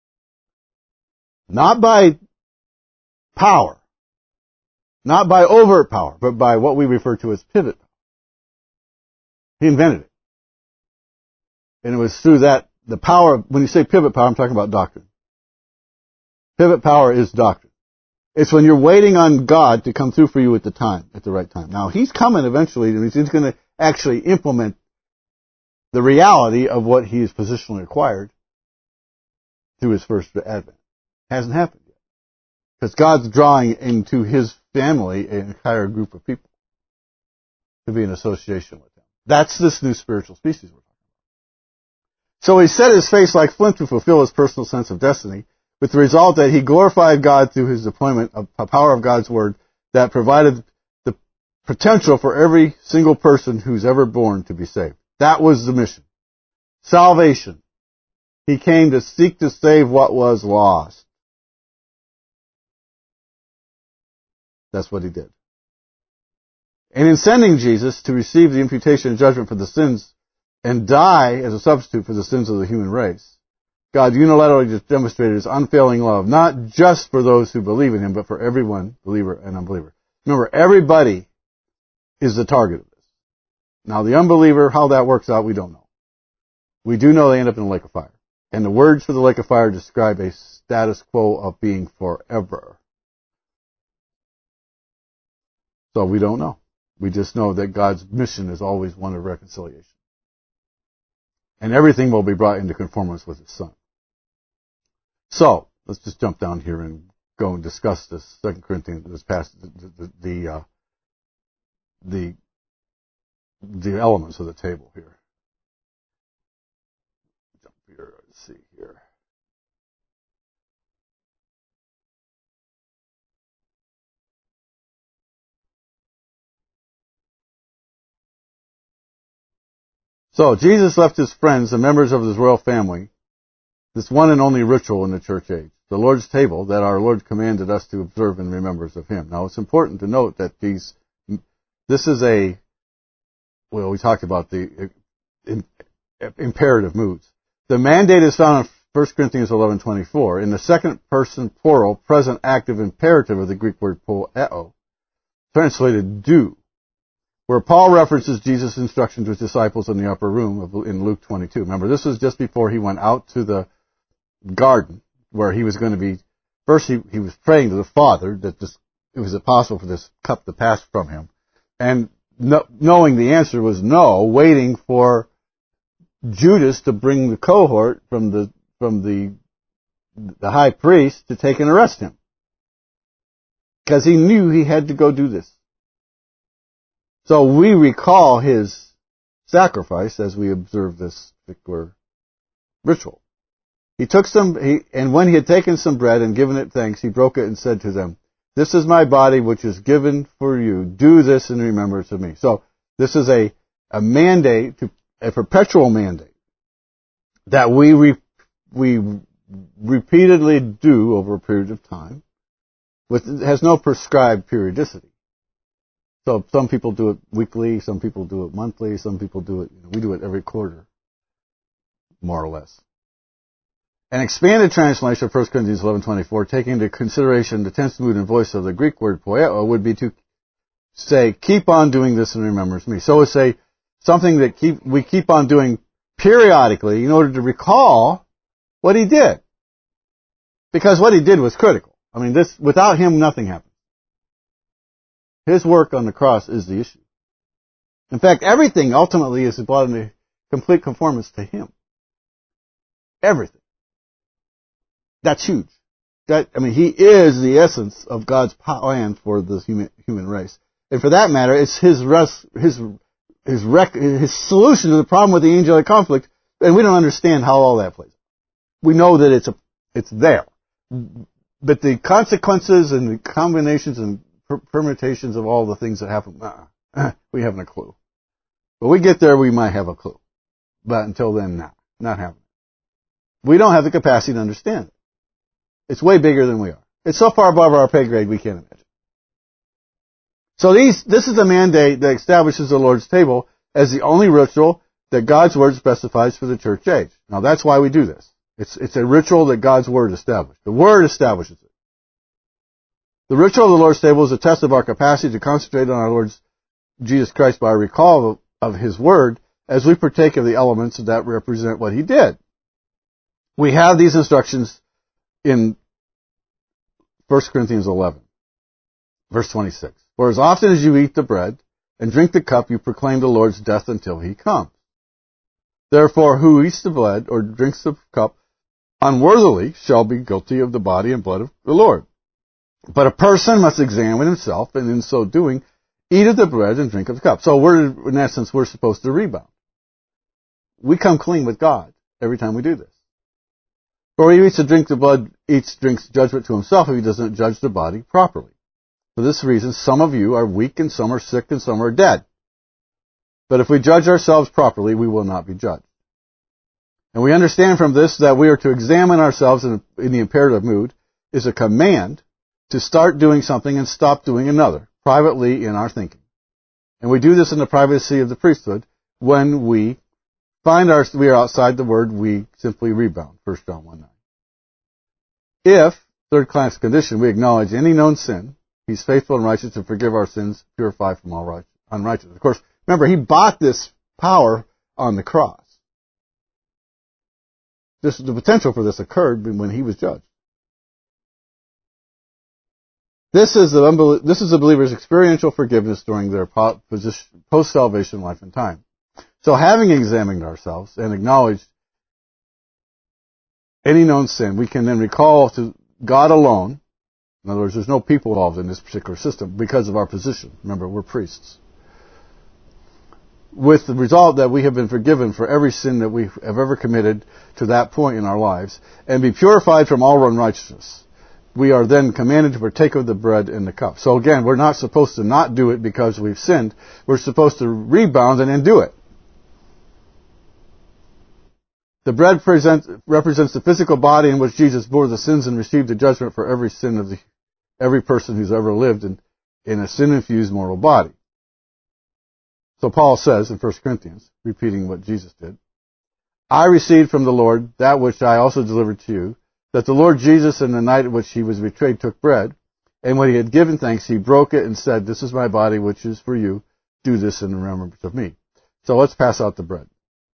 [SPEAKER 1] Not by power. Not by overt power, but by what we refer to as pivot power. He invented it. And it was through that, the power, when you say pivot power, I'm talking about doctrine. Pivot power is doctrine. It's when you're waiting on God to come through for you at the time, at the right time. Now, he's coming eventually, and he's going to actually implement the reality of what he has positionally acquired through his first advent. Hasn't happened yet. Because God's drawing into his family an entire group of people to be in association with him. That's this new spiritual species we're talking about. So he set his face like flint to fulfill his personal sense of destiny, with the result that he glorified God through his deployment of the power of God's word that provided the potential for every single person who's ever born to be saved. That was the mission. Salvation. He came to seek to save what was lost. That's what he did. And in sending Jesus to receive the imputation and judgment for the sins and die as a substitute for the sins of the human race, God unilaterally demonstrated his unfailing love, not just for those who believe in him, but for everyone, believer and unbeliever. Remember, everybody is the target of this. Now, the unbeliever, how that works out, we don't know. We do know they end up in a lake of fire. And the words for the lake of fire describe a status quo of being forever. So we don't know. We just know that God's mission is always one of reconciliation. And everything will be brought into conformance with his Son. So, let's just jump down here and go and discuss this Second Corinthians, this passage, the, the, the, uh, the, the elements of the table here. Jump here, let's see here. So, Jesus left his friends, the members of his royal family, this one and only ritual in the church age, the Lord's table that our Lord commanded us to observe in remembrance of him. Now, it's important to note that these, this is a, well, we talked about the imperative moods. The mandate is found in First Corinthians eleven twenty-four in the second person plural present active imperative of the Greek word poieo, translated do. where Paul references Jesus' instruction to his disciples in the upper room of, in Luke twenty-two. Remember, this was just before he went out to the garden where he was going to be, first he, he was praying to the Father that this, it was impossible for this cup to pass from him. And no, knowing the answer was no, waiting for Judas to bring the cohort from the, from the, the high priest to take and arrest him. Because he knew he had to go do this. So we recall his sacrifice as we observe this particular ritual. He took some, he, and when he had taken some bread and given it thanks, he broke it and said to them, "This is my body which is given for you. Do this in remembrance of me." So this is a, a mandate, to, a perpetual mandate that we re, we repeatedly do over a period of time. With, it has no prescribed periodicity. So some people do it weekly, some people do it monthly, some people do it, you know, we do it every quarter, more or less. An expanded translation of First Corinthians eleven twenty-four, taking into consideration the tense, mood, and voice of the Greek word poieo, would be to say, keep on doing this in remembrance of me. So it's a, something that keep, we keep on doing periodically in order to recall what he did. Because what he did was critical. I mean, this, without him, nothing happened. His work on the cross is the issue. In fact, everything ultimately is brought into complete conformance to him. Everything. That's huge. That, I mean, he is the essence of God's plan for the human, human race. And for that matter, it's his res, his, his rec, his solution to the problem with the angelic conflict, and we don't understand how all that plays. We know that it's a, it's there. But the consequences and the combinations and permutations of all the things that happen, uh, we haven't a clue. But we get there, we might have a clue. But until then, no, not having it. We don't have the capacity to understand it. It's way bigger than we are. It's so far above our pay grade, we can't imagine. So these, this is a mandate that establishes the Lord's table as the only ritual that God's Word specifies for the church age. Now that's why we do this. It's, it's a ritual that God's Word established. The Word establishes it. The ritual of the Lord's table is a test of our capacity to concentrate on our Lord Jesus Christ by a recall of His Word as we partake of the elements that represent what He did. We have these instructions in First Corinthians eleven, verse twenty-six. For as often as you eat the bread and drink the cup, you proclaim the Lord's death until He comes. Therefore, who eats the bread or drinks the cup unworthily shall be guilty of the body and blood of the Lord. But a person must examine himself, and in so doing, eat of the bread and drink of the cup. So we're, in essence, we're supposed to rebound. We come clean with God every time we do this. For he eats to drink the blood, eats, drinks judgment to himself if he doesn't judge the body properly. For this reason, some of you are weak, and some are sick, and some are dead. But if we judge ourselves properly, we will not be judged. And we understand from this that we are to examine ourselves in, in the imperative mood is a command to start doing something and stop doing another, privately in our thinking. And we do this in the privacy of the priesthood. When we find our, we are outside the Word, we simply rebound, First John one nine. If, third class condition, we acknowledge any known sin, He's faithful and righteous to forgive our sins, purify from all right, unrighteousness. Of course, remember, He bought this power on the cross. This, the potential for this occurred when He was judged. This is the this is the believer's experiential forgiveness during their post-salvation life and time. So having examined ourselves and acknowledged any known sin, we can then recall to God alone. In other words, there's no people involved in this particular system because of our position. Remember, we're priests. With the result that we have been forgiven for every sin that we have ever committed to that point in our lives and be purified from all unrighteousness. We are then commanded to partake of the bread and the cup. So again, we're not supposed to not do it because we've sinned. We're supposed to rebound and then do it. The bread present, represents the physical body in which Jesus bore the sins and received the judgment for every sin of the, every person who's ever lived in, in a sin-infused mortal body. So Paul says in First Corinthians, repeating what Jesus did, I received from the Lord that which I also delivered to you, that the Lord Jesus, in the night in which He was betrayed, took bread, and when He had given thanks, He broke it and said, This is my body, which is for you. do this in remembrance of me. So let's pass out the bread.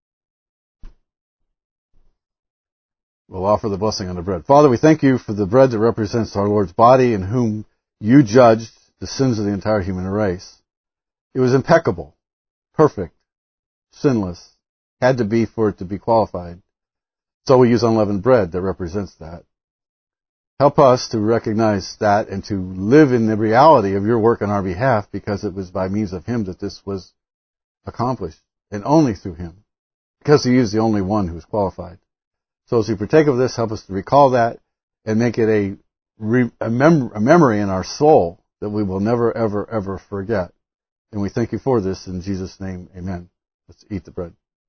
[SPEAKER 1] We'll offer the blessing on the bread. Father, we thank you for the bread that represents our Lord's body in whom you judged the sins of the entire human race. It was impeccable, perfect, sinless, had to be for it to be qualified. So we use unleavened bread that represents that. Help us to recognize that and to live in the reality of your work on our behalf, because it was by means of him that this was accomplished, and only through him, because he is the only one who is qualified. So as we partake of this, help us to recall that and make it a, re, a, mem, a memory in our soul that we will never, ever, ever forget. And we thank you for this in Jesus' name. Amen. Let's eat the bread.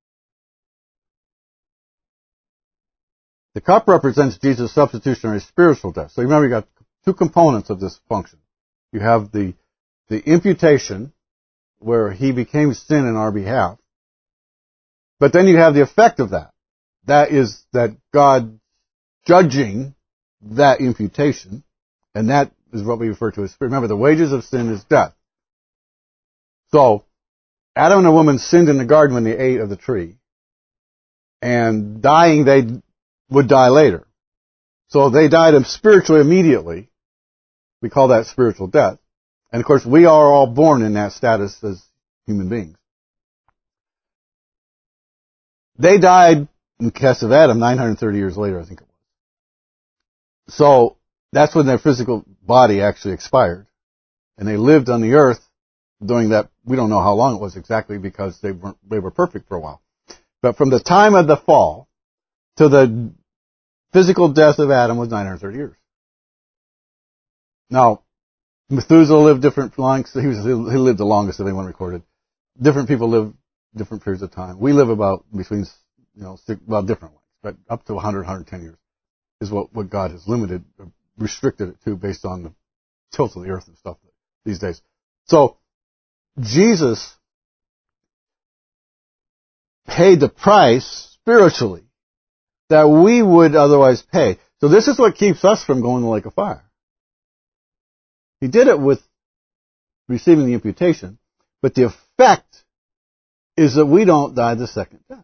[SPEAKER 1] The cup represents Jesus' substitutionary spiritual death. So remember, you got two components of this function. You have the, the imputation, where he became sin in our behalf. But then you have the effect of that. That is that God judging that imputation, and that is what we refer to as, remember, the wages of sin is death. So, Adam and a woman sinned in the garden when they ate of the tree, and dying, they would die later. So they died spiritually immediately. We call that spiritual death. And of course, we are all born in that status as human beings. They died in the case of Adam nine hundred thirty years later, I think it was. So that's when their physical body actually expired. And they lived on the earth during that, we don't know how long it was exactly, because they weren't, they were perfect for a while. But from the time of the fall to the physical death of Adam was nine hundred thirty years. Now, Methuselah lived different lengths. He was, he lived the longest of anyone recorded. Different people live different periods of time. We live about between, you know, six, well, different lengths, but up to one hundred, one hundred ten years is what, what God has limited, restricted it to based on the tilt of the earth and stuff these days. So, Jesus paid the price spiritually that we would otherwise pay. So this is what keeps us from going to the lake of fire. He did it with receiving the imputation, but the effect is that we don't die the second death.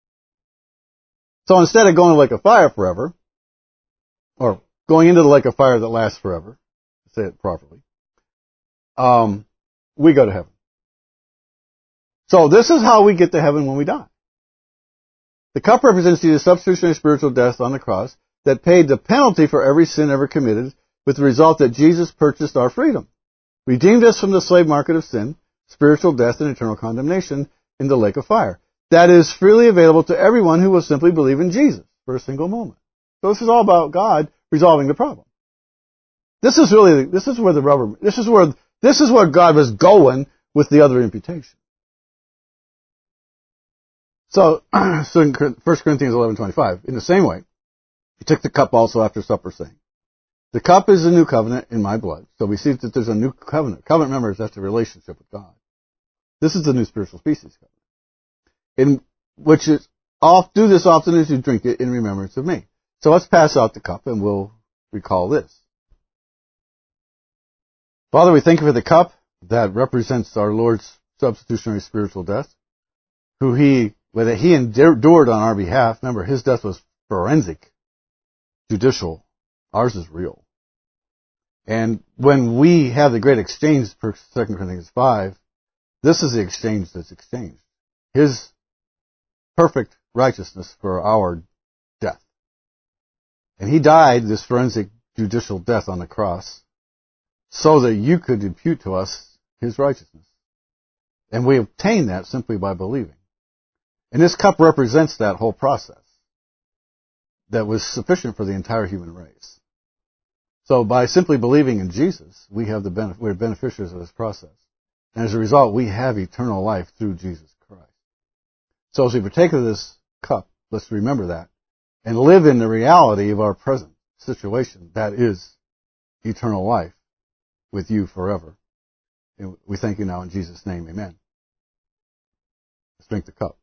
[SPEAKER 1] So instead of going to the lake of fire forever, or going into the lake of fire that lasts forever, to say it properly, um, we go to heaven. So this is how we get to heaven when we die. The cup represents the substitutionary spiritual death on the cross that paid the penalty for every sin ever committed, with the result that Jesus purchased our freedom, redeemed us from the slave market of sin, spiritual death, and eternal condemnation in the lake of fire. That is freely available to everyone who will simply believe in Jesus for a single moment. So this is all about God resolving the problem. This is really, this is where the rubber, this is where, this is where God was going with the other imputation. So, so in First Corinthians eleven twenty-five, in the same way, he took the cup also after supper, saying, the cup is a new covenant in my blood. So we see that there's a new covenant. Covenant, remember, that's a relationship with God. This is the new spiritual species covenant. In which is, I'll do this often as you drink it in remembrance of me. So let's pass out the cup and we'll recall this. Father, we thank you for the cup that represents our Lord's substitutionary spiritual death, who he, whether he endured on our behalf. Remember, his death was forensic, judicial. Ours is real. And when we have the great exchange, Second Corinthians five, this is the exchange that's exchanged. His perfect righteousness for our death. And he died this forensic judicial death on the cross so that you could impute to us his righteousness. And we obtain that simply by believing. And this cup represents that whole process that was sufficient for the entire human race. So by simply believing in Jesus, we have the benefit, we're beneficiaries of this process. And as a result, we have eternal life through Jesus Christ. So as we partake of this cup, let's remember that and live in the reality of our present situation. That is eternal life with you forever. And we thank you now in Jesus' name. Amen. Let's drink the cup.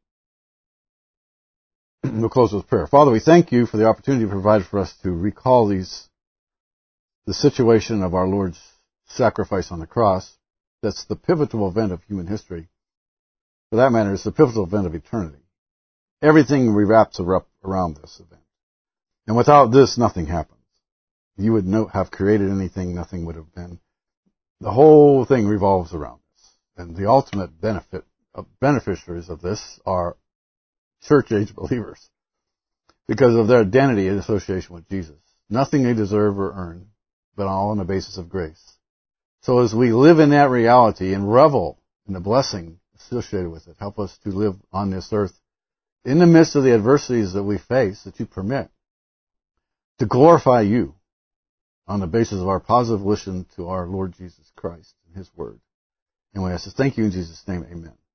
[SPEAKER 1] We'll close with prayer. Father, we thank you for the opportunity provided for us to recall these, the situation of our Lord's sacrifice on the cross. that's the pivotal event of human history. For that matter, it's the pivotal event of eternity. Everything wraps around this event. And without this, nothing happens. You would not have created anything, nothing would have been. The whole thing revolves around this. And the ultimate benefit of beneficiaries of this are church-age believers because of their identity and association with Jesus. Nothing they deserve or earn, but all on the basis of grace. So as we live in that reality and revel in the blessing associated with it, help us to live on this earth in the midst of the adversities that we face, that you permit, to glorify you on the basis of our positive listen to our Lord Jesus Christ and His Word. And we ask to thank you in Jesus' name, amen.